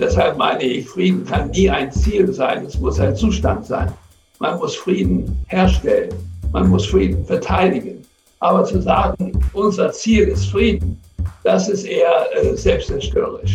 deshalb meine ich, Frieden kann nie ein Ziel sein, es muss ein Zustand sein. Man muss Frieden herstellen, man muss Frieden verteidigen. Aber zu sagen, unser Ziel ist Frieden, das ist eher selbstzerstörerisch.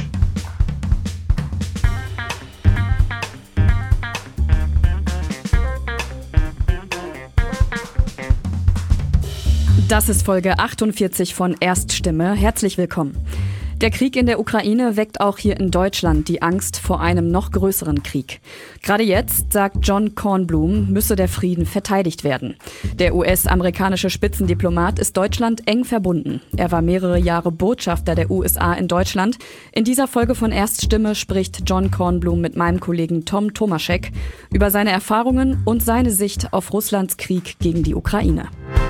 Das ist Folge 48 von Erststimme. Herzlich willkommen. Der Krieg in der Ukraine weckt auch hier in Deutschland die Angst vor einem noch größeren Krieg. Gerade jetzt, sagt John Kornblum, müsse der Frieden verteidigt werden. Der US-amerikanische Spitzendiplomat ist Deutschland eng verbunden. Er war mehrere Jahre Botschafter der USA in Deutschland. In dieser Folge von Erststimme spricht John Kornblum mit meinem Kollegen Tom Tomaschek über seine Erfahrungen und seine Sicht auf Russlands Krieg gegen die Ukraine.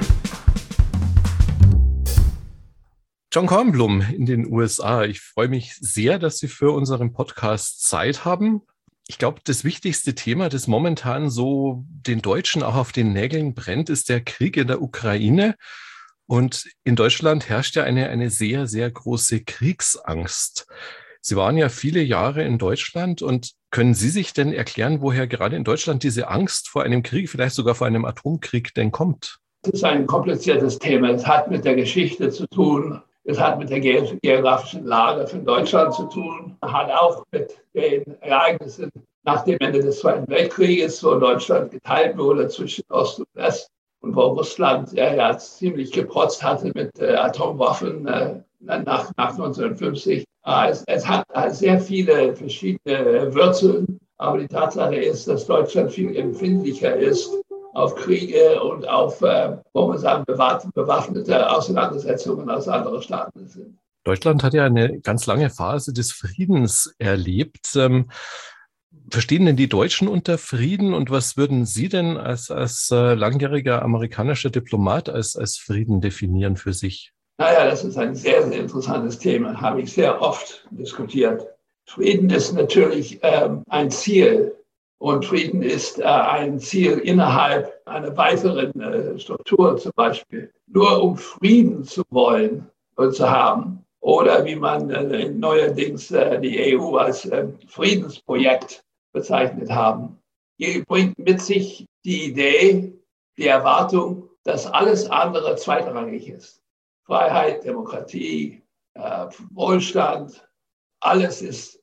John Kornblum in den USA. Ich freue mich sehr, dass Sie für unseren Podcast Zeit haben. Ich glaube, das wichtigste Thema, das momentan so den Deutschen auch auf den Nägeln brennt, ist der Krieg in der Ukraine. Und in Deutschland herrscht ja eine sehr, sehr große Kriegsangst. Sie waren ja viele Jahre in Deutschland und können Sie sich denn erklären, woher gerade in Deutschland diese Angst vor einem Krieg, vielleicht sogar vor einem Atomkrieg denn kommt? Es ist ein kompliziertes Thema. Es hat mit der Geschichte zu tun. Es hat mit der geografischen Lage von Deutschland zu tun, hat auch mit den Ereignissen nach dem Ende des Zweiten Weltkrieges, wo Deutschland geteilt wurde zwischen Ost und West und wo Russland ja ziemlich geprotzt hatte mit Atomwaffen nach 1950. Es hat sehr viele verschiedene Wurzeln, aber die Tatsache ist, dass Deutschland viel empfindlicher ist auf Kriege und auf, wo man sagen, bewaffnete Auseinandersetzungen aus anderen Staaten sind. Deutschland hat ja eine ganz lange Phase des Friedens erlebt. Verstehen denn die Deutschen unter Frieden und was würden Sie denn als langjähriger amerikanischer Diplomat als Frieden definieren für sich? Naja, das ist ein sehr, sehr interessantes Thema, habe ich sehr oft diskutiert. Frieden ist natürlich ein Ziel. Und Frieden ist ein Ziel innerhalb einer weiteren Struktur, zum Beispiel. Nur um Frieden zu wollen und zu haben, oder wie man neuerdings die EU als Friedensprojekt bezeichnet haben, bringt mit sich die Idee, die Erwartung, dass alles andere zweitrangig ist. Freiheit, Demokratie, Wohlstand, alles ist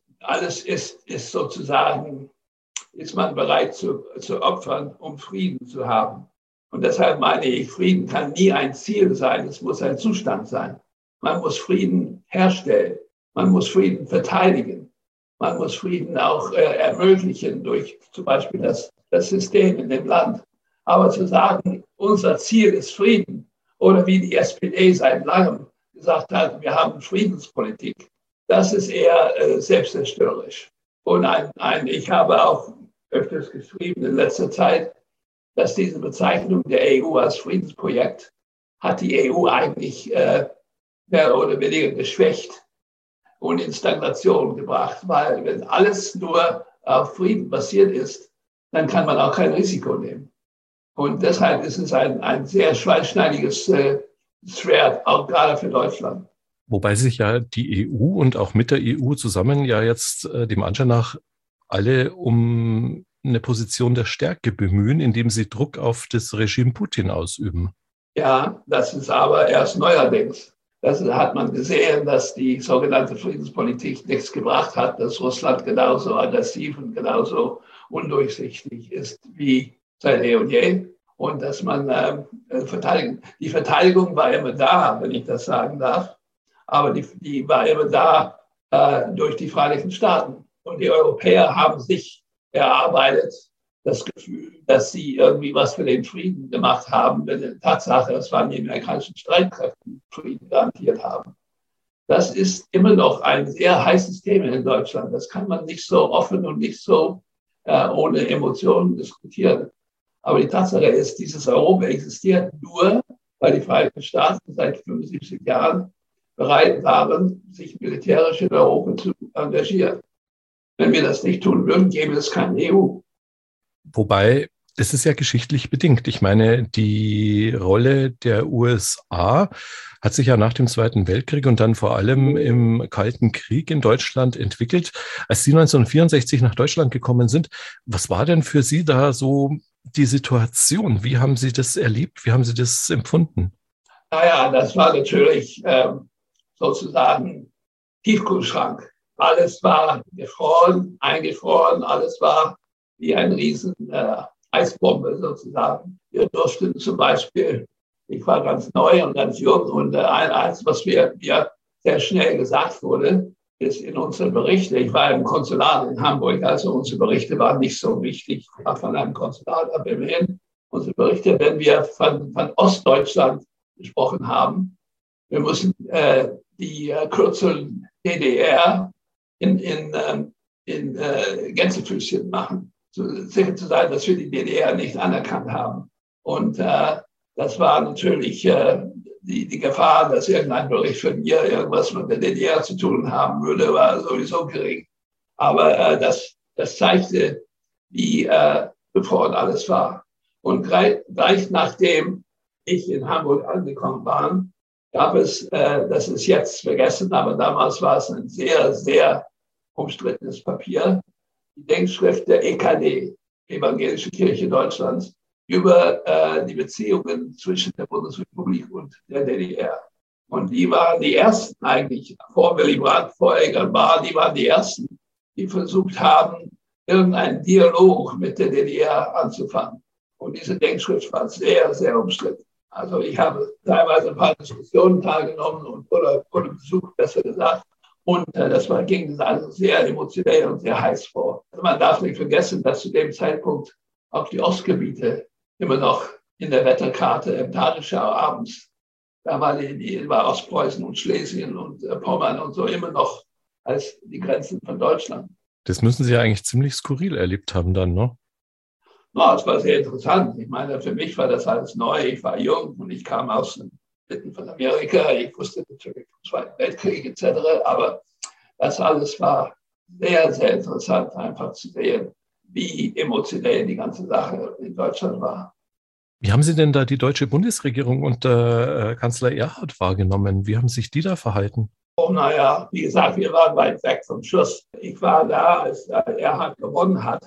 sozusagen, ist man bereit zu opfern, um Frieden zu haben. Und deshalb meine ich, Frieden kann nie ein Ziel sein, es muss ein Zustand sein. Man muss Frieden herstellen, man muss Frieden verteidigen, man muss Frieden auch ermöglichen durch zum Beispiel das System in dem Land. Aber zu sagen, unser Ziel ist Frieden, oder wie die SPD seit langem gesagt hat, wir haben Friedenspolitik, das ist eher selbstzerstörerisch. Und ich habe auch öfters geschrieben in letzter Zeit, dass diese Bezeichnung der EU als Friedensprojekt hat die EU eigentlich mehr oder weniger geschwächt und in Stagnation gebracht, weil wenn alles nur auf Frieden basiert ist, dann kann man auch kein Risiko nehmen. Und deshalb ist es ein sehr schweißschneidiges Schwert, auch gerade für Deutschland. Wobei sich ja die EU und auch mit der EU zusammen ja jetzt dem Anschein nach alle um eine Position der Stärke bemühen, indem sie Druck auf das Regime Putin ausüben. Ja, das ist aber erst neuerdings. Das hat man gesehen, dass die sogenannte Friedenspolitik nichts gebracht hat, dass Russland genauso aggressiv und genauso undurchsichtig ist wie seit eh und je. Und dass man die Verteidigung war immer da, wenn ich das sagen darf. Aber die war immer da durch die Vereinigten Staaten. Und die Europäer haben sich erarbeitet das Gefühl, dass sie irgendwie was für den Frieden gemacht haben. Denn Tatsache, es waren die amerikanischen Streitkräfte, die Frieden garantiert haben. Das ist immer noch ein sehr heißes Thema in Deutschland. Das kann man nicht so offen und nicht so ohne Emotionen diskutieren. Aber die Tatsache ist, dieses Europa existiert nur, weil die Vereinigten Staaten seit 75 Jahren bereit waren, sich militärisch in Europa zu engagieren. Wenn wir das nicht tun würden, gäbe es keine EU. Wobei Das ist ja geschichtlich bedingt. Ich meine, die Rolle der USA hat sich ja nach dem Zweiten Weltkrieg und dann vor allem im Kalten Krieg in Deutschland entwickelt. Als Sie 1964 nach Deutschland gekommen sind, was war denn für Sie da so die Situation? Wie haben Sie das erlebt? Wie haben Sie das empfunden? Naja, das war natürlich sozusagen Tiefkühlschrank. Alles war gefroren, eingefroren, alles war wie ein riesen Eisbombe sozusagen. Wir durften zum Beispiel, ich war ganz neu und ganz jung und eins, was mir sehr schnell gesagt wurde, ist in unseren Berichten, ich war im Konsulat in Hamburg, also unsere Berichte waren nicht so wichtig, ich war von einem Konsulat, aber immerhin unsere Berichte, wenn wir von Ostdeutschland gesprochen haben, wir müssen die Kürzel DDR in Gänsefüßchen machen, sicher zu sein, dass wir die DDR nicht anerkannt haben. Und das war natürlich die Gefahr, dass irgendein Bericht von mir irgendwas mit der DDR zu tun haben würde, war sowieso gering. Aber das zeigte, wie befreundet alles war. Und gleich nachdem ich in Hamburg angekommen war, gab es, das ist jetzt vergessen, aber damals war es ein sehr, sehr umstrittenes Papier, die Denkschrift der EKD, Evangelische Kirche Deutschlands, über die Beziehungen zwischen der Bundesrepublik und der DDR. Und die waren die ersten eigentlich, vor Willy Brandt, vor Egon Bahr, die waren die ersten, die versucht haben, irgendeinen Dialog mit der DDR anzufangen. Und diese Denkschrift war sehr, sehr umstritten. Also ich habe teilweise ein paar Diskussionen teilgenommen oder besucht, besser gesagt. Und ging das also sehr emotionell und sehr heiß vor. Also man darf nicht vergessen, dass zu dem Zeitpunkt auch die Ostgebiete immer noch in der Wetterkarte im Tagesschau abends, da war Ostpreußen und Schlesien und Pommern und so immer noch als die Grenzen von Deutschland. Das müssen Sie ja eigentlich ziemlich skurril erlebt haben dann, ne? No, es war sehr interessant. Ich meine, für mich war das alles neu. Ich war jung und ich kam aus den Mitten von Amerika. Ich wusste natürlich vom Zweiten Weltkrieg etc. Aber das alles war sehr, sehr interessant, einfach zu sehen, wie emotionell die ganze Sache in Deutschland war. Wie haben Sie denn da die deutsche Bundesregierung unter Kanzler Erhard wahrgenommen? Wie haben sich die da verhalten? Oh, naja, wie gesagt, wir waren weit weg vom Schuss. Ich war da, als Erhard gewonnen hat,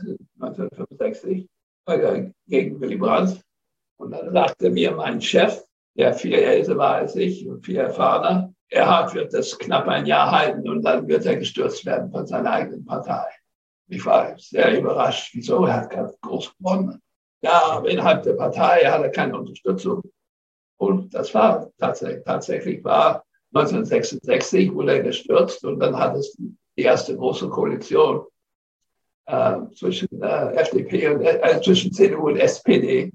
1965. Gegen Willy Brandt. Und dann sagte mir mein Chef, der viel älter war als ich und viel erfahrener, Erhard wird das knapp ein Jahr halten und dann wird er gestürzt werden von seiner eigenen Partei. Ich war sehr überrascht, wieso, er hat ganz groß gewonnen. Ja, aber innerhalb der Partei hat er keine Unterstützung. Und das war tatsächlich war 1966 wurde er gestürzt und dann hat es die erste große Koalition zwischen FDP und zwischen CDU und SPD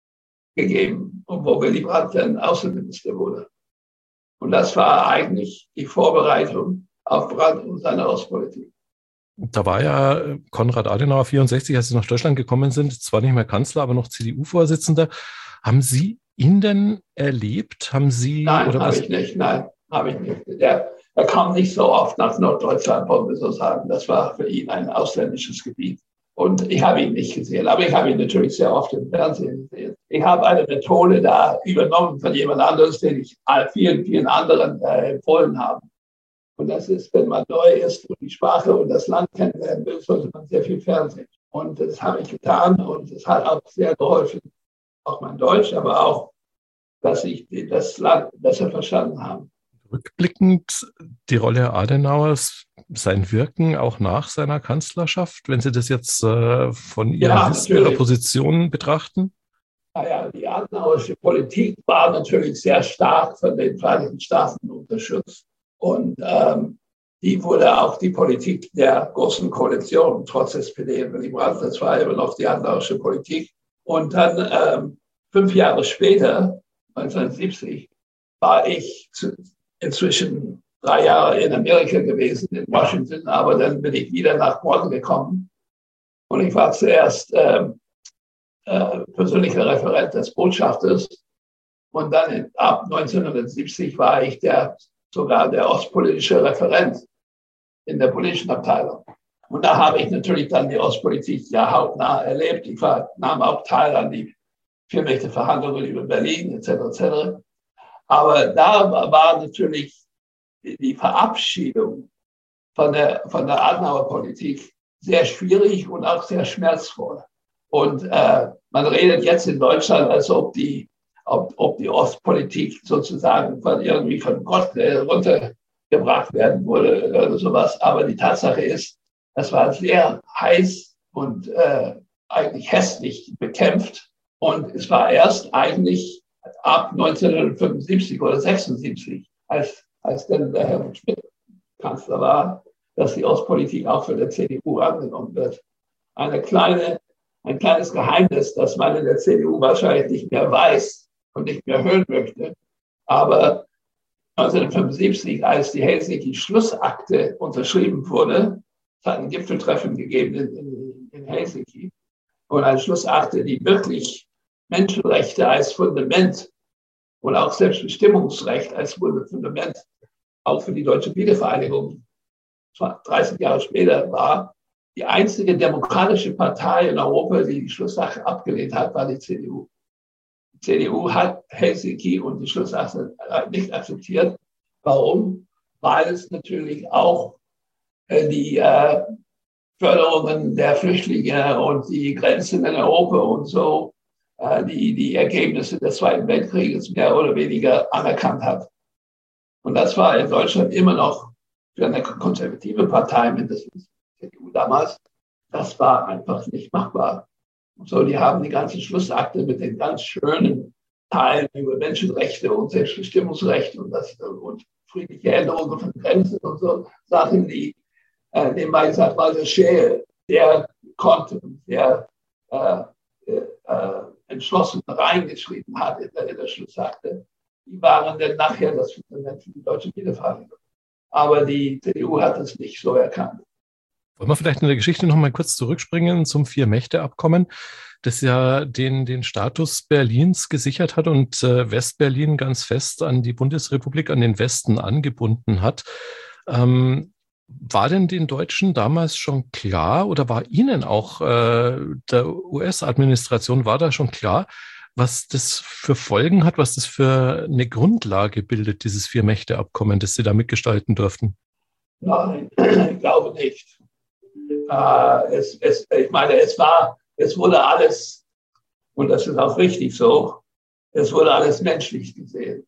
gegeben, wo Willy Brandt dann Außenminister wurde. Und das war eigentlich die Vorbereitung auf Brandt und seine Ostpolitik. Da war ja Konrad Adenauer 64, als Sie nach Deutschland gekommen sind, zwar nicht mehr Kanzler, aber noch CDU-Vorsitzender. Haben Sie ihn denn erlebt? Haben Sie? Nein, habe ich nicht. Nein, habe ich nicht. Er kam nicht so oft nach Norddeutschland, wollen wir so sagen. Das war für ihn ein ausländisches Gebiet. Und ich habe ihn nicht gesehen, aber ich habe ihn natürlich sehr oft im Fernsehen gesehen. Ich habe eine Methode da übernommen von jemand anderes, den ich vielen, vielen anderen empfohlen habe. Und das ist, wenn man neu ist und die Sprache und das Land kennenlernen will, sollte man sehr viel Fernsehen. Und das habe ich getan und es hat auch sehr geholfen, auch mein Deutsch, aber auch, dass ich das Land besser verstanden habe. Rückblickend die Rolle Adenauers, sein Wirken auch nach seiner Kanzlerschaft, wenn Sie das jetzt von Ihrer Position betrachten? Naja, die adenauerische Politik war natürlich sehr stark von den Vereinigten Staaten unterstützt. Und die wurde auch die Politik der Großen Koalition, trotz SPD und Willy Brandt, das war immer noch die adenauerische Politik. Und dann 5 Jahre später, 1970, war ich inzwischen 3 Jahre in Amerika gewesen, in Washington, aber dann bin ich wieder nach Bonn gekommen. Und ich war zuerst persönlicher Referent des Botschafters. Und dann ab 1970 war ich sogar der ostpolitische Referent in der politischen Abteilung. Und da habe ich natürlich dann die Ostpolitik ja hautnah erlebt. Ich nahm auch teil an die Viermächte-Verhandlungen über Berlin etc. etc. Aber da war natürlich die Verabschiedung von der Adenauer-Politik sehr schwierig und auch sehr schmerzvoll. Und man redet jetzt in Deutschland, als ob die Ostpolitik sozusagen irgendwie von Gott runtergebracht werden würde oder sowas. Aber die Tatsache ist, das war sehr heiß und eigentlich hässlich bekämpft. Und es war erst eigentlich ab 1975 oder 76, als dann der Helmut Schmidt Kanzler war, dass die Ostpolitik auch für die CDU angenommen wird. Ein kleines Geheimnis, das man in der CDU wahrscheinlich nicht mehr weiß und nicht mehr hören möchte. Aber 1975, als die Helsinki-Schlussakte unterschrieben wurde, es hat ein Gipfeltreffen gegeben in Helsinki, und eine Schlussakte, die wirklich Menschenrechte als Fundament und auch Selbstbestimmungsrecht als Fundament auch für die deutsche Wiedervereinigung 30 Jahre später war. Die einzige demokratische Partei in Europa, die die Schlusssache abgelehnt hat, war die CDU. Die CDU hat Helsinki und die Schlusssache nicht akzeptiert. Warum? Weil es natürlich auch die Förderungen der Flüchtlinge und die Grenzen in Europa und so die Ergebnisse des Zweiten Weltkrieges mehr oder weniger anerkannt hat. Und das war in Deutschland immer noch für eine konservative Partei, mindestens die CDU damals, das war einfach nicht machbar. Und so, die haben die ganze Schlussakte mit den ganz schönen Teilen über Menschenrechte und Selbstbestimmungsrechte und friedliche Änderungen von Grenzen und so Sachen, die nebenbei gesagt, Walter Scheel, der konnte und der entschlossen reingeschrieben hat in der Schlussakte, die waren dann nachher das Fundament für die deutsche Wiedervereinigung. Aber die CDU hat es nicht so erkannt. Wollen wir vielleicht in der Geschichte noch mal kurz zurückspringen zum Vier-Mächte-Abkommen, das ja den Status Berlins gesichert hat und Westberlin ganz fest an die Bundesrepublik, an den Westen angebunden hat. War denn den Deutschen damals schon klar oder war Ihnen auch der US-Administration, war da schon klar, was das für Folgen hat, was das für eine Grundlage bildet, dieses Vier-Mächte-Abkommen, das Sie da mitgestalten durften? Nein, ich glaube nicht. Ich meine, es wurde alles, und das ist auch richtig so, es wurde alles menschlich gesehen.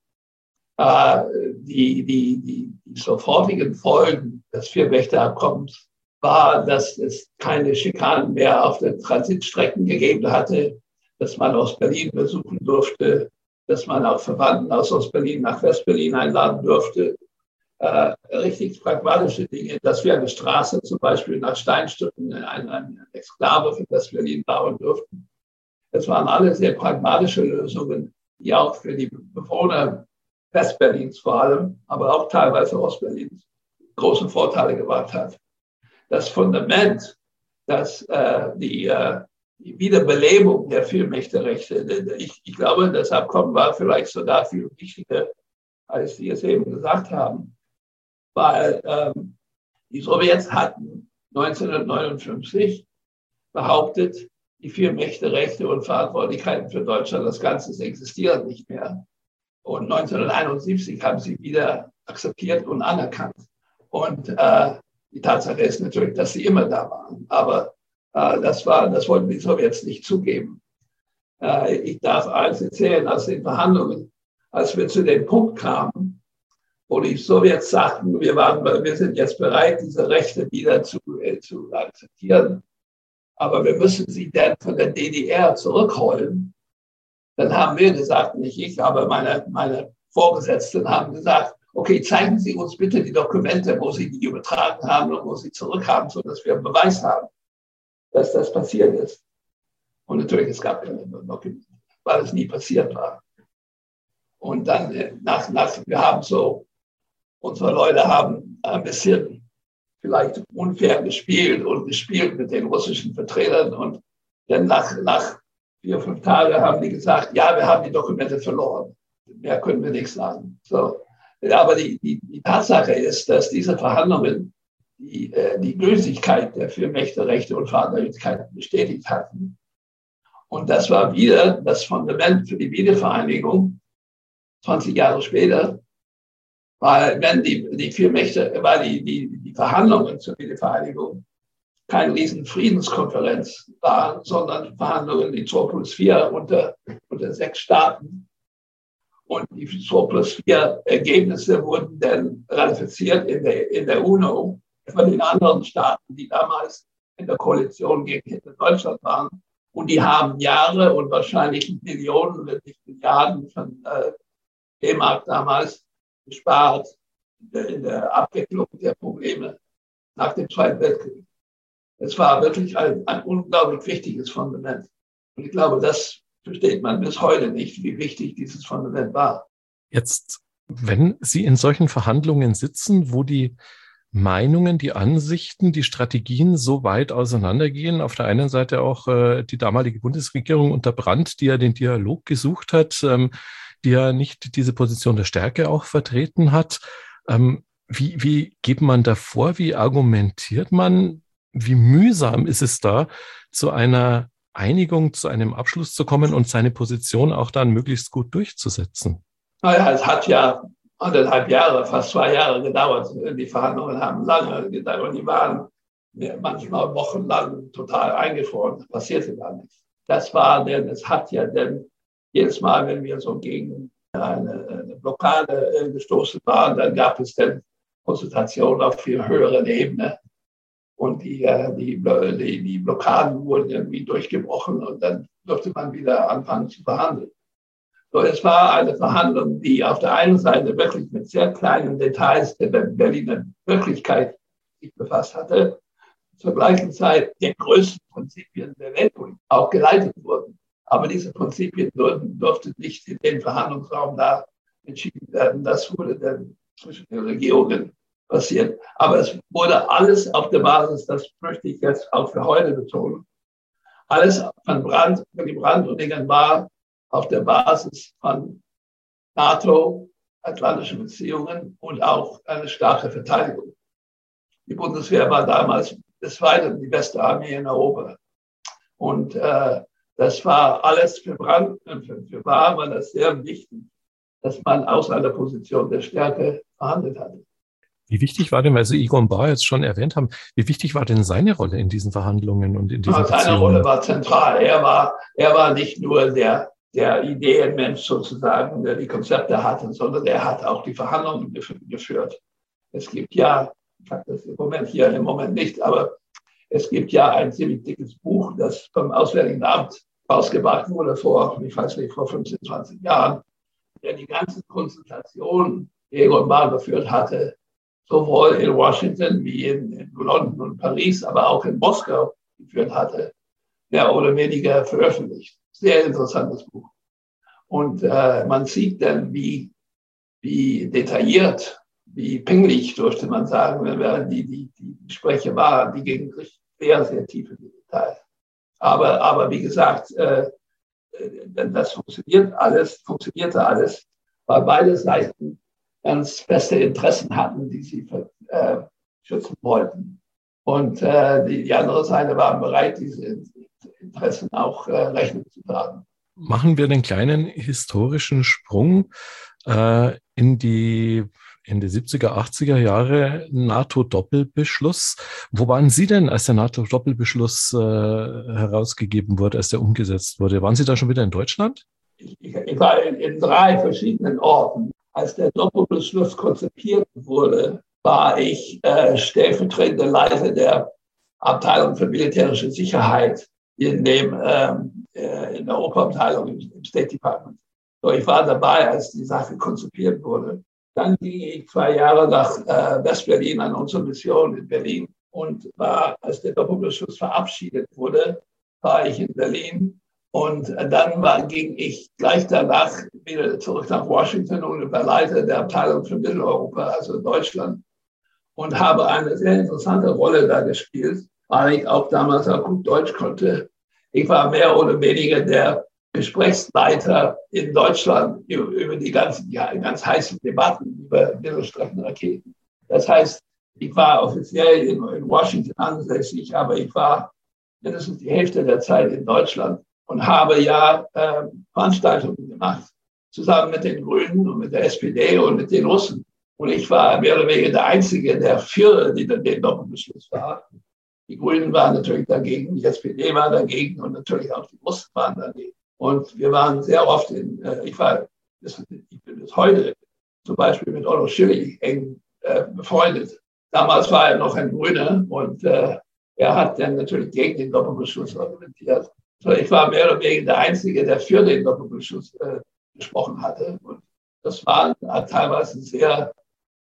Die sofortigen Folgen des Vier-Mächte-Abkommens war, dass es keine Schikanen mehr auf den Transitstrecken gegeben hatte, dass man Ostberlin besuchen durfte, dass man auch Verwandten aus Ostberlin nach Westberlin einladen durfte. Richtig pragmatische Dinge, dass wir eine Straße zum Beispiel nach Steinstücken eine Exklave für Westberlin bauen durften. Das waren alle sehr pragmatische Lösungen, die auch für die Bewohner Westberlins vor allem, aber auch teilweise Ostberlins große Vorteile gebracht hat. Das Fundament, dass die Wiederbelebung der Vier-Mächte-Rechte, ich glaube, das Abkommen war vielleicht sogar viel wichtiger, als Sie es eben gesagt haben, weil die Sowjets hatten 1959 behauptet, die Vier-Mächte-Rechte und Verantwortlichkeiten für Deutschland, das Ganze existiert nicht mehr. Und 1971 haben sie wieder akzeptiert und anerkannt. Und die Tatsache ist natürlich, dass sie immer da waren. Aber das wollten die Sowjets nicht zugeben. Ich darf eins erzählen aus den Verhandlungen, als wir zu dem Punkt kamen, wo die Sowjets sagten, wir sind jetzt bereit, diese Rechte wieder zu akzeptieren, aber wir müssen sie dann von der DDR zurückholen. Dann haben wir gesagt, nicht ich, aber meine Vorgesetzten haben gesagt, okay, zeigen Sie uns bitte die Dokumente, wo Sie die übertragen haben und wo Sie zurückhaben, sodass wir einen Beweis haben, dass das passiert ist. Und natürlich, es gab keine Dokumente, weil es nie passiert war. Und dann unsere Leute haben ein bisschen vielleicht unfair gespielt mit den russischen Vertretern. Und dann nach 4-5 Tagen haben die gesagt, ja, wir haben die Dokumente verloren. Mehr können wir nicht sagen. So. Aber die Tatsache ist, dass diese Verhandlungen, die Gültigkeit der vier Mächte-Rechte und Vaterlichkeit bestätigt hatten. Und das war wieder das Fundament für die Wiedervereinigung 20 Jahre später, weil wenn die vier Mächte, weil die Verhandlungen zur Wiedervereinigung keine riesen Friedenskonferenz waren, sondern Verhandlungen, die 2+4 unter 6 Staaten. Und die 2+4 Ergebnisse wurden dann ratifiziert in der UNO von den anderen Staaten, die damals in der Koalition gegen Deutschland waren. Und die haben Jahre und wahrscheinlich Millionen, wenn nicht Milliarden von D-Mark damals gespart in der Abwicklung der Probleme nach dem Zweiten Weltkrieg. Es war wirklich ein unglaublich wichtiges Fundament. Und ich glaube, das versteht man bis heute nicht, wie wichtig dieses Fundament war. Jetzt, wenn Sie in solchen Verhandlungen sitzen, wo die Meinungen, die Ansichten, die Strategien so weit auseinandergehen, auf der einen Seite auch die damalige Bundesregierung unter Brandt, die ja den Dialog gesucht hat, die ja nicht diese Position der Stärke auch vertreten hat. Wie geht man da vor? Wie argumentiert man? Wie mühsam ist es da, zu einer Einigung, zu einem Abschluss zu kommen und seine Position auch dann möglichst gut durchzusetzen? Naja, es hat ja 1,5 Jahre, fast 2 Jahre gedauert. Die Verhandlungen haben lange gedauert und die waren manchmal wochenlang total eingefroren. Das passierte gar nichts. Das war denn, es hat ja denn jedes Mal, wenn wir so gegen eine Blockade gestoßen waren, dann gab es dann Konsultationen auf viel höheren Ebene. Und die Blockaden wurden irgendwie durchgebrochen und dann durfte man wieder anfangen zu verhandeln. So, es war eine Verhandlung, die auf der einen Seite wirklich mit sehr kleinen Details der Berliner Wirklichkeit sich befasst hatte, zur gleichen Zeit den größten Prinzipien der Weltpolitik auch geleitet wurden. Aber diese Prinzipien durften nicht in den Verhandlungsraum da entschieden werden. Das wurde dann zwischen den Regierungen passiert. Aber es wurde alles auf der Basis, das möchte ich jetzt auch für heute betonen, alles von Brandt und Dingen war auf der Basis von NATO, atlantische Beziehungen und auch eine starke Verteidigung. Die Bundeswehr war damals bis weiter die beste Armee in Europa. Und das war alles für Brandt und für Bahr war das sehr wichtig, dass man aus einer Position der Stärke verhandelt hatte. Wie wichtig war denn, weil Sie Egon Bahr jetzt schon erwähnt haben, wie wichtig war denn seine Rolle in diesen Verhandlungen und in diesen Beziehungen? Seine Rolle war zentral. Er war nicht nur der Ideenmensch sozusagen, der die Konzepte hatte, sondern er hat auch die Verhandlungen geführt. Es gibt ja, ich habe das im Moment nicht, aber es gibt ja ein ziemlich dickes Buch, das vom Auswärtigen Amt rausgebracht wurde vor 15, 20 Jahren, der die ganzen Konsultationen, die Egon Bahr geführt hatte, sowohl in Washington wie in London und Paris, aber auch in Moskau geführt hatte, mehr oder weniger veröffentlicht. Sehr interessantes Buch. Und man sieht dann, wie detailliert, wie pingelig, dürfte man sagen, die Gespräche waren, die gingen sehr, sehr tief in die Details. Aber wie gesagt, das funktionierte alles, weil beide Seiten ganz feste Interessen hatten, die sie schützen wollten. Und die andere Seite war bereit, diese Interessen auch Rechnung zu tragen. Machen wir einen kleinen historischen Sprung in die Ende 70er, 80er Jahre NATO-Doppelbeschluss. Wo waren Sie denn, als der NATO-Doppelbeschluss herausgegeben wurde, als der umgesetzt wurde? Waren Sie da schon wieder in Deutschland? Ich war in 3 verschiedenen Orten. Als der Doppelbeschluss konzipiert wurde, war ich stellvertretender Leiter der Abteilung für militärische Sicherheit in der Oberabteilung im State Department. So, ich war dabei, als die Sache konzipiert wurde. Dann ging ich 2 Jahre nach West-Berlin an unsere Mission in Berlin und als der Doppelbeschluss verabschiedet wurde, war ich in Berlin. Und dann ging ich gleich danach wieder zurück nach Washington und war Leiter der Abteilung für Mitteleuropa, also Deutschland, und habe eine sehr interessante Rolle da gespielt, weil ich auch damals auch gut Deutsch konnte. Ich war mehr oder weniger der Gesprächsleiter in Deutschland über die ganz heißen Debatten über Mittelstreckenraketen. Das heißt, Ich war offiziell in Washington ansässig, aber ich war mindestens die Hälfte der Zeit in Deutschland und habe ja Veranstaltungen gemacht, zusammen mit den Grünen und mit der SPD und mit den Russen. Und ich war mehr oder weniger der Einzige der vier, die den Doppelbeschluss war. Die Grünen waren natürlich dagegen, die SPD war dagegen und natürlich auch die Russen waren dagegen. Und wir waren sehr oft ich bin bis heute zum Beispiel mit Otto Schily eng befreundet. Damals war er noch ein Grüner und er hat dann natürlich gegen den Doppelbeschluss argumentiert. So, ich war mehr oder weniger der Einzige, der für den Doppelbeschluss gesprochen hatte. Und das waren teilweise sehr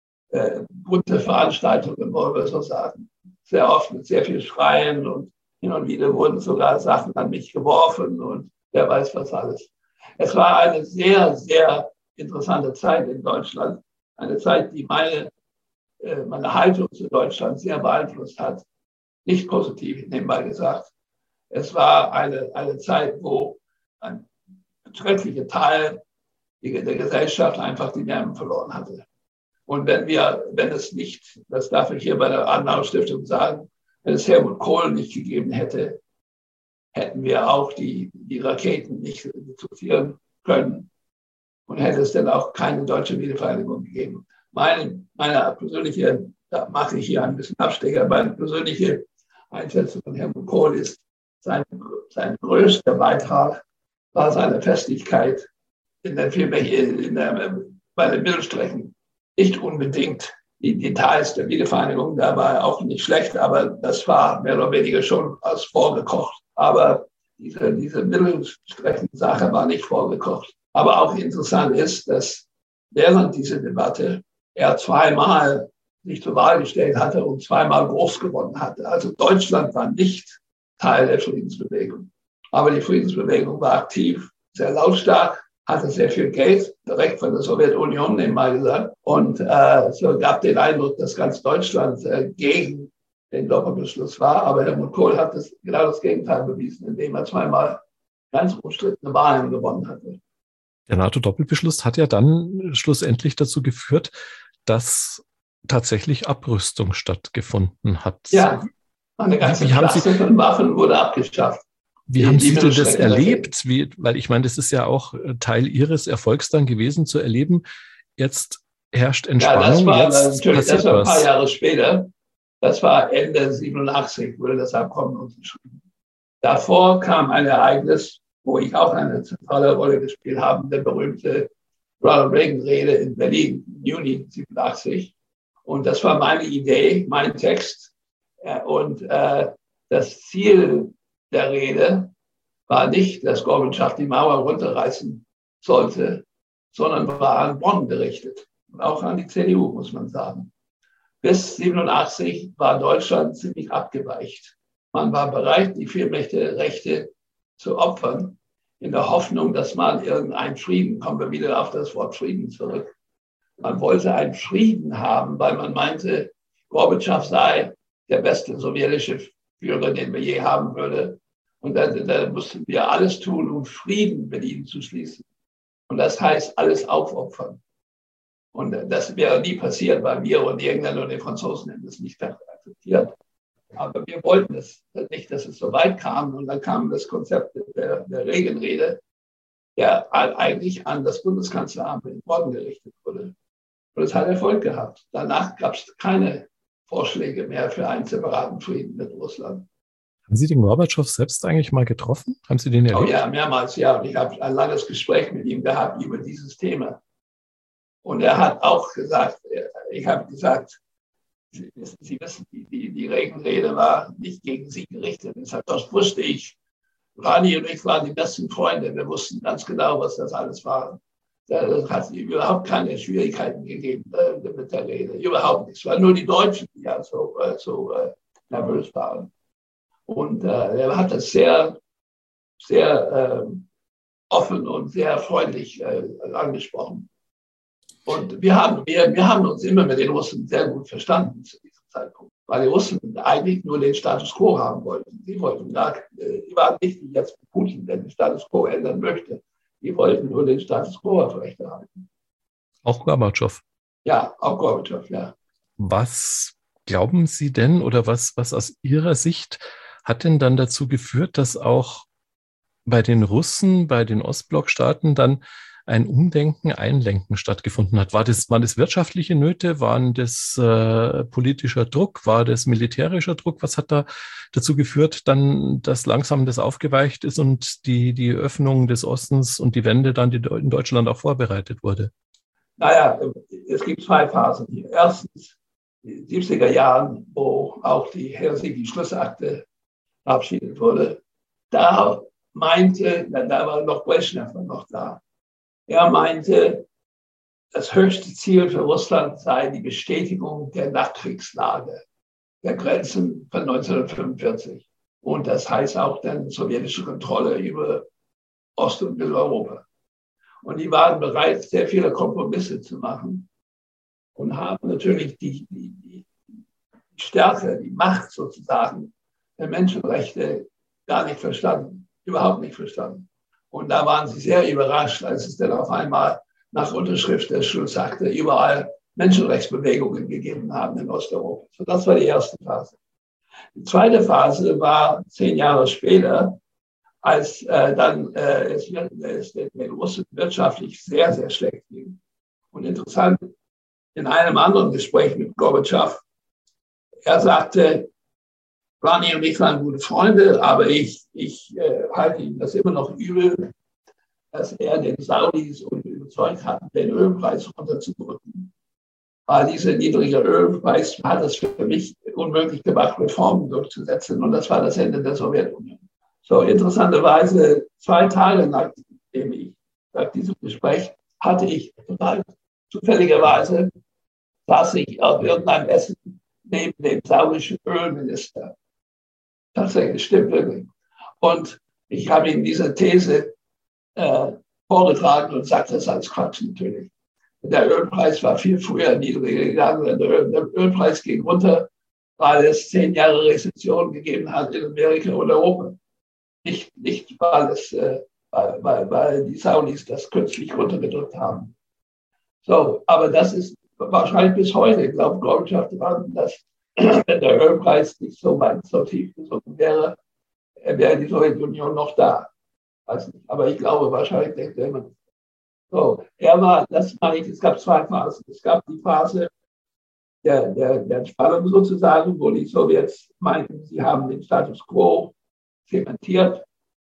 bunte Veranstaltungen, wollen wir so sagen. Sehr oft mit sehr viel Schreien und hin und wieder wurden sogar Sachen an mich geworfen und wer weiß was alles. Es war eine sehr, sehr interessante Zeit in Deutschland. Eine Zeit, die meine Haltung zu Deutschland sehr beeinflusst hat. Nicht positiv, nebenbei gesagt. Es war eine Zeit, wo ein beträchtlicher Teil der Gesellschaft einfach die Nerven verloren hatte. Und wenn es nicht, das darf ich hier bei der Adenauer-Stiftung sagen, wenn es Helmut Kohl nicht gegeben hätte, hätten wir auch die Raketen nicht diskutieren können und hätte es dann auch keine deutsche Wiedervereinigung gegeben. Meine persönliche, da mache ich hier ein bisschen Abstecher, meine persönliche Einschätzung von Helmut Kohl ist, sein größter Beitrag war seine Festigkeit bei den Mittelstrecken. Nicht unbedingt die Details der Wiedervereinigung, da war er auch nicht schlecht, aber das war mehr oder weniger schon als vorgekocht. Aber diese Mittelstreckensache war nicht vorgekocht. Aber auch interessant ist, dass während dieser Debatte er zweimal sich zur Wahl gestellt hatte und zweimal groß gewonnen hatte. Also Deutschland war nicht Teil der Friedensbewegung. Aber die Friedensbewegung war aktiv, sehr lautstark, hatte sehr viel Geld, direkt von der Sowjetunion, nebenbei gesagt. Und so gab den Eindruck, dass ganz Deutschland gegen den Doppelbeschluss war. Aber Helmut Kohl hat genau das Gegenteil bewiesen, indem er zweimal ganz umstrittene Wahlen gewonnen hatte. Der NATO-Doppelbeschluss hat ja dann schlussendlich dazu geführt, dass tatsächlich Abrüstung stattgefunden hat. Ja, eine ganze Klasse von Waffen wurde abgeschafft. Wie haben Sie denn das erlebt? Weil ich meine, das ist ja auch Teil Ihres Erfolgs dann gewesen, zu erleben, jetzt herrscht Entspannung, ja, das war ein paar Jahre später. Das war Ende 87, wurde das Abkommen unterschrieben. Davor kam ein Ereignis, wo ich auch eine zentrale Rolle gespielt habe, der berühmte Ronald Reagan-Rede in Berlin im Juni 87. Und das war meine Idee, mein Text. Und das Ziel der Rede war nicht, dass Gorbatschow die Mauer runterreißen sollte, sondern war an Bonn gerichtet. Und auch an die CDU, muss man sagen. Bis 87 war Deutschland ziemlich abgeweicht. Man war bereit, die Viermächte-Rechte zu opfern, in der Hoffnung, dass man irgendeinen Frieden, kommen wir wieder auf das Wort Frieden zurück. Man wollte einen Frieden haben, weil man meinte, Gorbatschow sei der beste sowjetische Führer, den wir je haben würde. Und da mussten wir alles tun, um Frieden mit ihm zu schließen. Und das heißt, alles aufopfern. Und das wäre nie passiert, weil wir und die Engländer und die Franzosen hätten das nicht akzeptiert. Aber wir wollten es nicht, dass es so weit kam. Und dann kam das Konzept der Reagan-Rede, der eigentlich an das Bundeskanzleramt in Bonn gerichtet wurde. Und es hat Erfolg gehabt. Danach gab es keine Vorschläge mehr für einen separaten Frieden mit Russland. Haben Sie den Gorbatschow selbst eigentlich mal getroffen? Haben Sie den erlebt? Oh ja, mehrmals, ja. Und ich habe ein langes Gespräch mit ihm gehabt über dieses Thema. Und er hat auch gesagt, ich habe gesagt, Sie wissen, die Reagan-Rede war nicht gegen Sie gerichtet. Das wusste ich. Rani und ich waren die besten Freunde. Wir wussten ganz genau, was das alles war. Es hat überhaupt keine Schwierigkeiten gegeben mit der Rede. Überhaupt nicht. Es waren nur die Deutschen, die ja so nervös waren. Und er hat das sehr, sehr offen und sehr freundlich angesprochen. Und wir haben uns immer mit den Russen sehr gut verstanden zu diesem Zeitpunkt, weil die Russen eigentlich nur den Status quo haben wollten. Die waren nicht wie jetzt Putin, der den Status quo ändern möchte. Die wollten nur den Status quo aufrechterhalten. Auch Gorbatschow? Ja, auch Gorbatschow, ja. Was glauben Sie denn oder was aus Ihrer Sicht hat denn dann dazu geführt, dass auch bei den Russen, bei den Ostblockstaaten dann ein Umdenken, Einlenken stattgefunden hat? Waren das wirtschaftliche Nöte? Waren das politischer Druck? War das militärischer Druck? Was hat da dazu geführt, dann, dass langsam das aufgeweicht ist und die Öffnung des Ostens und die Wende dann in Deutschland auch vorbereitet wurde? Naja, es gibt zwei Phasen hier. Erstens, die 70er Jahren, wo auch die Helsinki-Schlussakte verabschiedet wurde. Da war noch Brezhnev noch da. Er meinte, das höchste Ziel für Russland sei die Bestätigung der Nachkriegslage, der Grenzen von 1945. Und das heißt auch dann sowjetische Kontrolle über Ost- und Mitteleuropa. Und die waren bereit, sehr viele Kompromisse zu machen und haben natürlich die Stärke, die Macht sozusagen der Menschenrechte gar nicht verstanden, überhaupt nicht verstanden. Und da waren sie sehr überrascht, als es dann auf einmal nach Unterschrift der Schlussakte überall Menschenrechtsbewegungen gegeben haben in Osteuropa. So, das war die erste Phase. Die zweite Phase war 10 Jahre später, als es den Russen wirtschaftlich sehr, sehr schlecht ging. Und interessant, in einem anderen Gespräch mit Gorbatschow, er sagte, Ronny und ich waren gute Freunde, aber ich halte ihm das immer noch übel, dass er den Saudis überzeugt hat, den Ölpreis runterzudrücken. Weil dieser niedrige Ölpreis hat es für mich unmöglich gemacht, Reformen durchzusetzen. Und das war das Ende der Sowjetunion. So, interessanterweise 2 Tage nach diesem Gespräch hatte ich total zufälligerweise, saß ich auf irgendeinem Essen neben dem saudischen Ölminister. Tatsächlich, stimmt wirklich. Und ich habe ihm diese These vorgetragen und sagte, das ist alles Quatsch natürlich. Der Ölpreis war viel früher niedriger gegangen. Der Ölpreis ging runter, weil es 10 Jahre Rezession gegeben hat in Amerika und Europa. Nicht weil die Saudis das künstlich runtergedrückt haben. So, aber das ist wahrscheinlich bis heute, ich glaube, Gorbatschow dran, dass wenn der Ölpreis nicht so weit so tief gesunken wäre, wäre die Sowjetunion noch da. Weiß nicht. Aber ich glaube, wahrscheinlich denkt er immer. So, das meine ich, es gab 2 Phasen. Es gab die Phase der Entspannung sozusagen, wo die Sowjets meinten, sie haben den Status quo zementiert.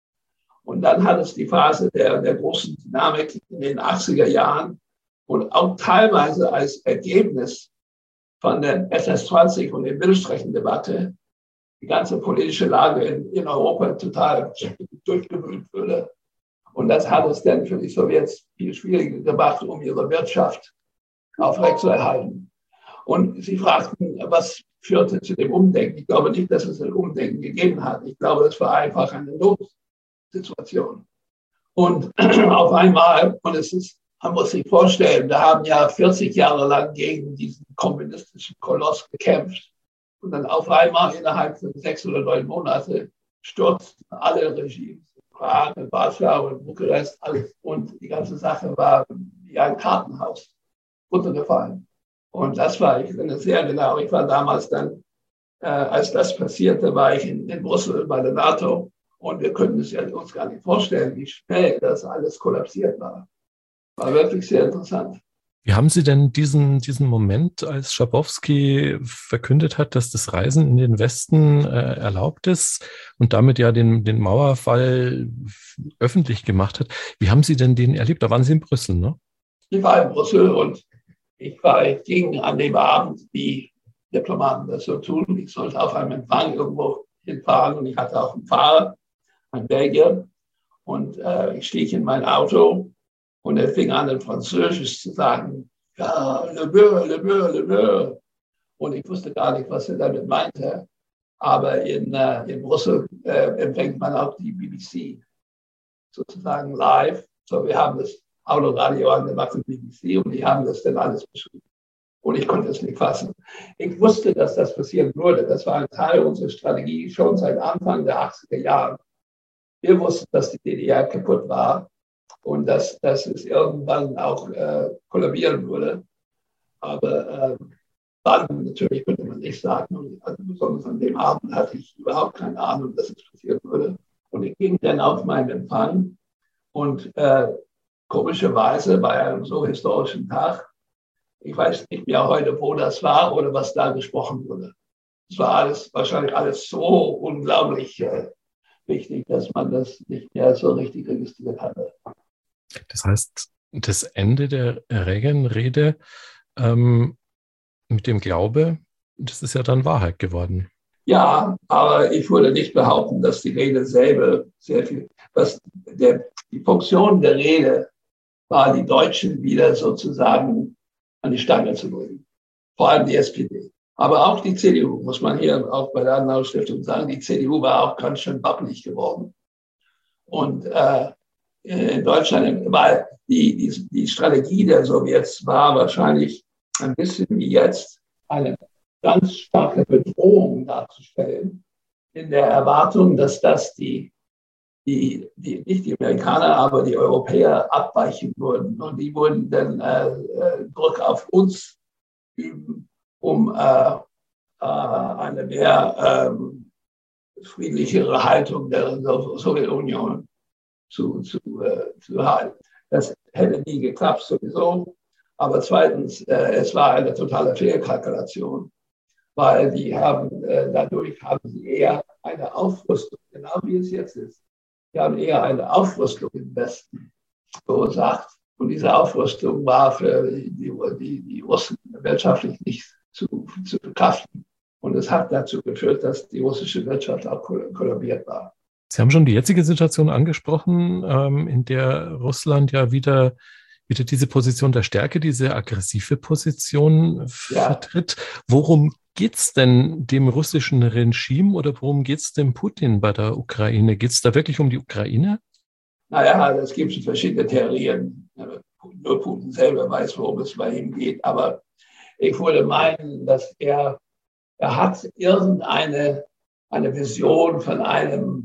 Und dann hat es die Phase der großen Dynamik in den 80er Jahren und auch teilweise als Ergebnis von der SS-20 und der Mittelstreckendebatte die ganze politische Lage in Europa total durchgewühlt würde. Und das hat es dann für die Sowjets viel schwieriger gemacht, um ihre Wirtschaft aufrechtzuerhalten. Und Sie fragten, was führte zu dem Umdenken? Ich glaube nicht, dass es ein Umdenken gegeben hat. Ich glaube, es war einfach eine Notsituation. Und auf einmal, man muss sich vorstellen, wir haben ja 40 Jahre lang gegen diesen kommunistischen Koloss gekämpft. Und dann auf einmal innerhalb von 6 oder 9 Monaten stürzten alle Regimes. Prag, Warschau und Bukarest, alles. Und die ganze Sache war wie ein Kartenhaus runtergefallen. Und das war, ich finde sehr genau, ich war damals dann, als das passierte, war ich in Brüssel bei der NATO. Und wir können es ja uns gar nicht vorstellen, wie schnell das alles kollapsiert war. War wirklich sehr interessant. Wie haben Sie denn diesen Moment, als Schabowski verkündet hat, dass das Reisen in den Westen erlaubt ist und damit ja den Mauerfall öffentlich gemacht hat, wie haben Sie denn den erlebt? Da waren Sie in Brüssel, ne? Ich war in Brüssel und ich ging an dem Abend, wie Diplomaten das so tun. Ich sollte auf einem Empfang irgendwo hinfahren und ich hatte auch einen Fahrer, ein Belgier. Und ich stieg in mein Auto. Und er fing an, in Französisch zu sagen, ja, le beurre, le beurre, le beurre. Und ich wusste gar nicht, was er damit meinte. Aber in Brüssel empfängt man auch die BBC sozusagen live. So, wir haben das Autoradio angemacht in BBC und die haben das dann alles beschrieben. Und ich konnte es nicht fassen. Ich wusste, dass das passieren würde. Das war ein Teil unserer Strategie schon seit Anfang der 80er Jahre. Wir wussten, dass die DDR kaputt war. Und dass es irgendwann auch kollabieren würde. Aber dann natürlich könnte man nicht sagen. Und also besonders an dem Abend hatte ich überhaupt keine Ahnung, dass es passieren würde. Und ich ging dann auf meinen Empfang und komischerweise bei einem so historischen Tag, ich weiß nicht mehr heute, wo das war oder was da gesprochen wurde. Es war wahrscheinlich alles so unglaublich wichtig, dass man das nicht mehr so richtig registriert hatte. Das heißt, das Ende der Reagan-Rede mit dem Glaube, das ist ja dann Wahrheit geworden. Ja, aber ich würde nicht behaupten, dass die Rede selber sehr viel, die Funktion der Rede war, die Deutschen wieder sozusagen an die Stange zu bringen. Vor allem die SPD. Aber auch die CDU, muss man hier auch bei der Adenauer-Stiftung sagen, die CDU war auch ganz schön wappelig geworden. Und in Deutschland, weil die Strategie der Sowjets war wahrscheinlich ein bisschen wie jetzt eine ganz starke Bedrohung darzustellen, in der Erwartung, dass das nicht die Amerikaner, aber die Europäer abweichen würden. Und die würden dann Druck auf uns üben, um eine mehr friedlichere Haltung der Sowjetunion zu halten. Das hätte nie geklappt sowieso. Aber zweitens, es war eine totale Fehlkalkulation, weil dadurch haben sie eher eine Aufrüstung, genau wie es jetzt ist. Sie haben eher eine Aufrüstung im Westen verursacht. Und diese Aufrüstung war für die Russen wirtschaftlich nicht zu verkraften. Und es hat dazu geführt, dass die russische Wirtschaft auch kollabiert war. Sie haben schon die jetzige Situation angesprochen, in der Russland ja wieder diese Position der Stärke, diese aggressive Position vertritt. Worum geht es denn dem russischen Regime oder worum geht es dem Putin bei der Ukraine? Geht es da wirklich um die Ukraine? Naja, es gibt verschiedene Theorien. Nur Putin selber weiß, worum es bei ihm geht. Aber ich würde meinen, dass er hat irgendeine Vision von einer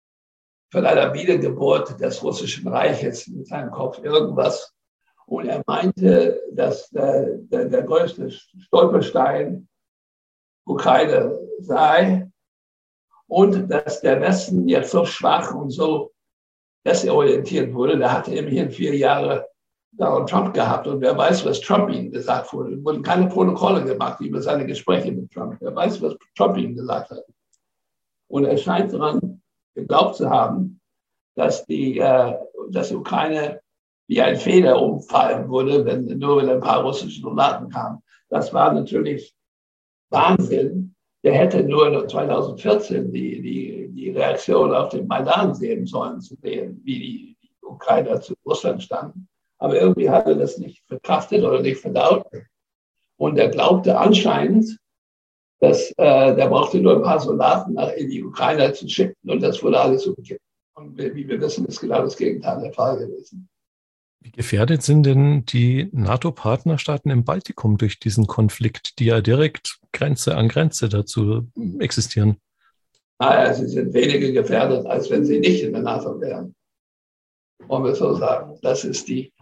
Wiedergeburt des russischen Reiches in seinem Kopf, irgendwas. Und er meinte, dass der größte Stolperstein Ukraine sei und dass der Westen jetzt so schwach und so desorientiert wurde. Der hatte immerhin 4 Jahre Donald Trump gehabt und wer weiß, was Trump ihm gesagt wurde. Es wurden keine Protokolle gemacht über seine Gespräche mit Trump. Wer weiß, was Trump ihm gesagt hat. Und er scheint daran geglaubt zu haben, dass die Ukraine wie ein Feder umfallen würde, wenn ein paar russische Soldaten kamen. Das war natürlich Wahnsinn. Der hätte nur 2014 die Reaktion auf den Maidan sehen sollen, zu sehen, wie die Ukrainer zu Russland standen. Aber irgendwie hat er das nicht verkraftet oder nicht verdaut. Und er glaubte anscheinend, dass der brauchte nur ein paar Soldaten in die Ukraine zu schicken und das wurde alles so gekippt. Und wie wir wissen, ist genau das Gegenteil der Fall gewesen. Wie gefährdet sind denn die NATO-Partnerstaaten im Baltikum durch diesen Konflikt, die ja direkt Grenze an Grenze dazu existieren? Naja, sie sind weniger gefährdet, als wenn sie nicht in der NATO wären. Wollen wir so sagen. Das ist die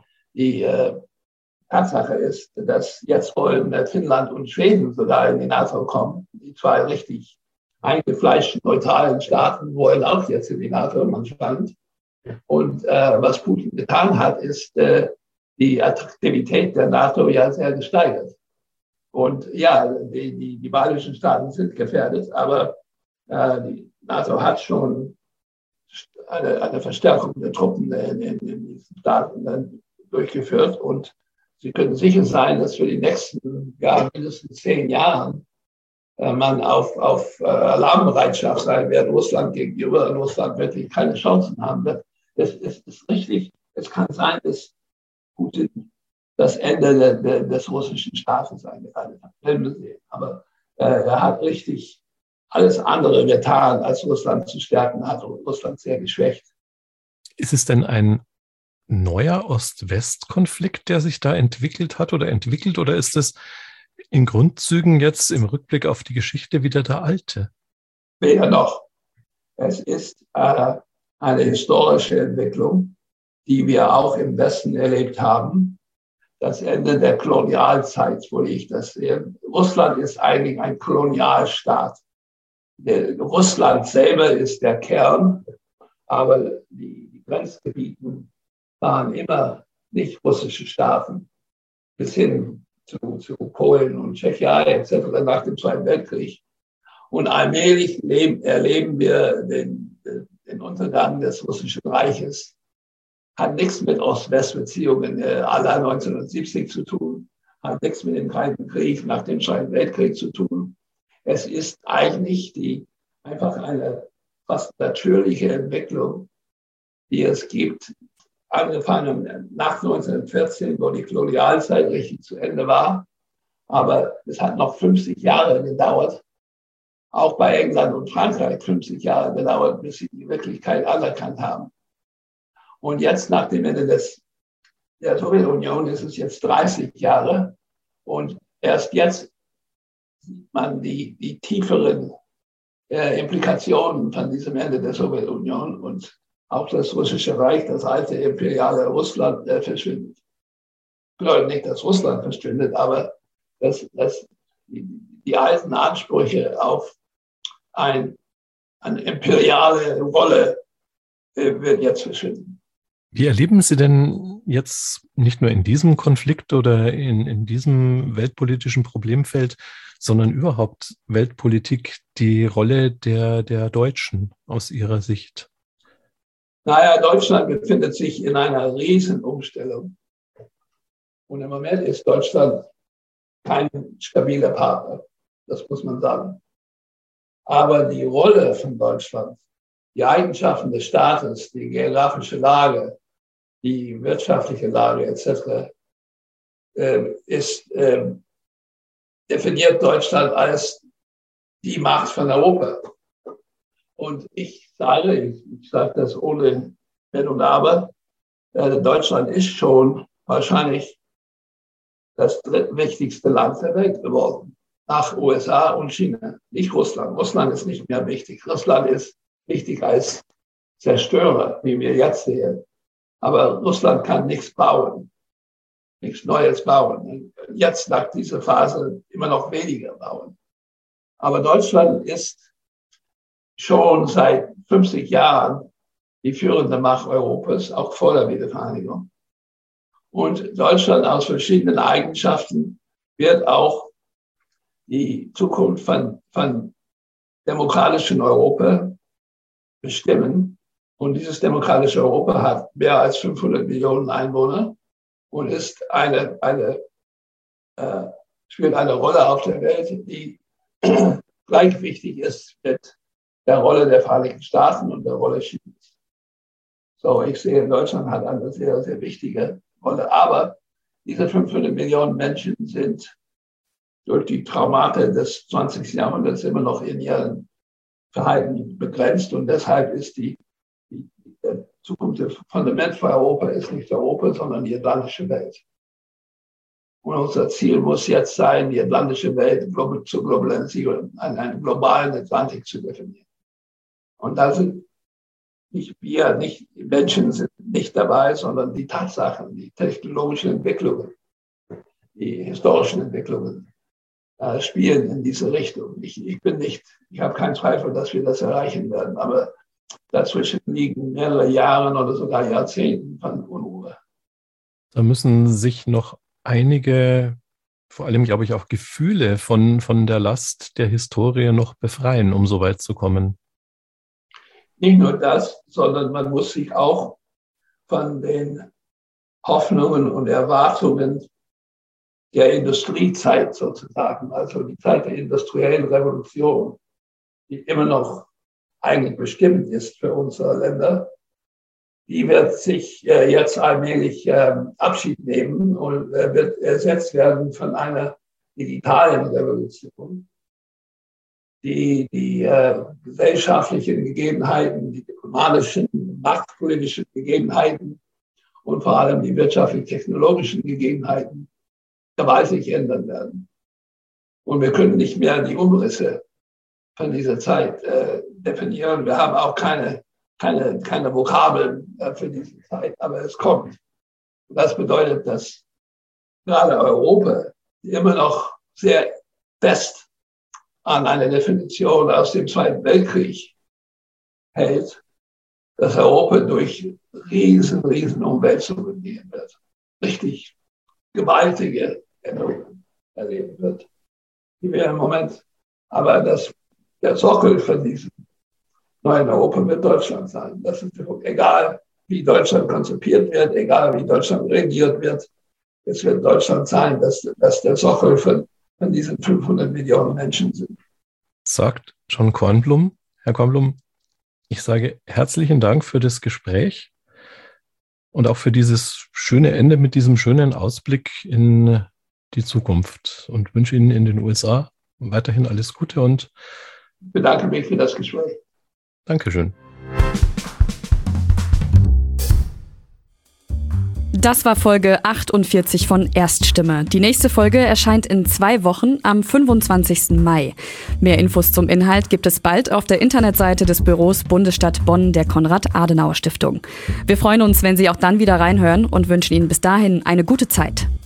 Tatsache ist, dass jetzt wollen Finnland und Schweden sogar in die NATO kommen. Die 2 richtig eingefleischten neutralen Staaten wollen auch jetzt in die NATO, anscheinend. Und was Putin getan hat, ist die Attraktivität der NATO ja sehr gesteigert. Und ja, die baltischen Staaten sind gefährdet, aber die NATO hat schon eine Verstärkung der Truppen in diesen Staaten durchgeführt. Und Sie können sicher sein, dass für die nächsten mindestens 10 Jahren man auf Alarmbereitschaft sein wird, Russland gegenüber, und Russland wirklich keine Chancen haben wird. Das ist richtig. Es kann sein, dass Putin das Ende des russischen Staates eingeleitet hat. Werden wir sehen. Aber er hat richtig alles andere getan, als Russland zu stärken, hat Russland sehr geschwächt. Ist es denn ein neuer Ost-West-Konflikt, der sich da entwickelt hat oder entwickelt, oder ist es in Grundzügen jetzt im Rückblick auf die Geschichte wieder der alte? Weder noch. Es ist eine historische Entwicklung, die wir auch im Westen erlebt haben. das Ende der Kolonialzeit, wo ich das sehe. Russland ist eigentlich ein Kolonialstaat. Russland selber ist der Kern, aber die Grenzgebiete waren immer nicht russische Staaten, bis hin zu Polen und Tschechei etc. nach dem Zweiten Weltkrieg. Und allmählich erleben wir den Untergang des Russischen Reiches. Hat nichts mit Ost-West-Beziehungen aller 1970 zu tun, hat nichts mit dem Kalten Krieg nach dem Zweiten Weltkrieg zu tun. Es ist eigentlich einfach eine fast natürliche Entwicklung, die es gibt, angefangen nach 1914, wo die Kolonialzeit richtig zu Ende war. Aber es hat noch 50 Jahre gedauert, auch bei England und Frankreich 50 Jahre gedauert, bis sie die Wirklichkeit anerkannt haben. Und jetzt nach dem Ende der Sowjetunion ist es jetzt 30 Jahre und erst jetzt sieht man die tieferen Implikationen von diesem Ende der Sowjetunion und auch das Russische Reich, das alte imperiale Russland verschwindet. Ich glaube nicht, dass Russland verschwindet, aber die alten Ansprüche auf eine imperiale Rolle wird jetzt verschwinden. Wie erleben Sie denn jetzt nicht nur in diesem Konflikt oder in diesem weltpolitischen Problemfeld, sondern überhaupt Weltpolitik die Rolle der Deutschen aus Ihrer Sicht? Naja, Deutschland befindet sich in einer Riesenumstellung. Und im Moment ist Deutschland kein stabiler Partner. Das muss man sagen. Aber die Rolle von Deutschland, die Eigenschaften des Staates, die geografische Lage, die wirtschaftliche Lage etc. Definiert Deutschland als die Macht von Europa. Und ich sage das ohne Wenn und Aber, Deutschland ist schon wahrscheinlich das drittwichtigste Land der Welt geworden, nach USA und China, nicht Russland. Russland ist nicht mehr wichtig. Russland ist wichtig als Zerstörer, wie wir jetzt sehen. Aber Russland kann nichts bauen, nichts Neues bauen. Jetzt nach dieser Phase immer noch weniger bauen. Aber Deutschland ist schon seit 50 Jahren die führende Macht Europas, auch vor der Wiedervereinigung. Und Deutschland aus verschiedenen Eigenschaften wird auch die Zukunft von demokratischen Europa bestimmen. Und dieses demokratische Europa hat mehr als 500 Millionen Einwohner und ist spielt eine Rolle auf der Welt, die gleich wichtig ist mit der Rolle der Vereinigten Staaten und der Rolle Chinas. So, ich sehe, Deutschland hat eine sehr, sehr wichtige Rolle. Aber diese 500 Millionen Menschen sind durch die Traumata des 20. Jahrhunderts immer noch in ihrem Verhalten begrenzt. Und deshalb ist die Zukunft, das Fundament für Europa ist nicht Europa, sondern die atlantische Welt. Und unser Ziel muss jetzt sein, die atlantische Welt zu globalisieren, einen globalen Atlantik zu definieren. Und da sind nicht wir, nicht die Menschen sind nicht dabei, sondern die Tatsachen, die technologischen Entwicklungen, die historischen Entwicklungen spielen in diese Richtung. Ich habe keinen Zweifel, dass wir das erreichen werden, aber dazwischen liegen mehrere Jahre oder sogar Jahrzehnte von Unruhe. Da müssen sich noch einige, vor allem glaube ich auch Gefühle von der Last der Historie noch befreien, um so weit zu kommen. Nicht nur das, sondern man muss sich auch von den Hoffnungen und Erwartungen der Industriezeit sozusagen, also die Zeit der industriellen Revolution, die immer noch eigentlich bestimmt ist für unsere Länder, die wird sich jetzt allmählich Abschied nehmen und wird ersetzt werden von einer digitalen Revolution. Die gesellschaftlichen Gegebenheiten, die diplomatischen, machtpolitischen Gegebenheiten und vor allem die wirtschaftlich-technologischen Gegebenheiten gewaltig ändern werden. Und wir können nicht mehr die Umrisse von dieser Zeit definieren. Wir haben auch keine Vokabeln für diese Zeit, aber es kommt. Das bedeutet, dass gerade Europa immer noch sehr fest an einer Definition aus dem Zweiten Weltkrieg hält, dass Europa durch riesen Umwälzungen gehen wird. Richtig gewaltige Änderungen erleben wird, die wir im Moment, aber der Sockel von diesem neuen Europa wird Deutschland sein. Das ist egal, wie Deutschland konzipiert wird, egal wie Deutschland regiert wird. Es wird Deutschland sein, dass der Sockel von diesen 500 Millionen Menschen sind. Sagt John Kornblum. Herr Kornblum, ich sage herzlichen Dank für das Gespräch und auch für dieses schöne Ende mit diesem schönen Ausblick in die Zukunft und wünsche Ihnen in den USA weiterhin alles Gute und ich bedanke mich für das Gespräch. Dankeschön. Das war Folge 48 von Erststimme. Die nächste Folge erscheint in 2 Wochen am 25. Mai. Mehr Infos zum Inhalt gibt es bald auf der Internetseite des Büros Bundesstadt Bonn der Konrad-Adenauer-Stiftung. Wir freuen uns, wenn Sie auch dann wieder reinhören und wünschen Ihnen bis dahin eine gute Zeit.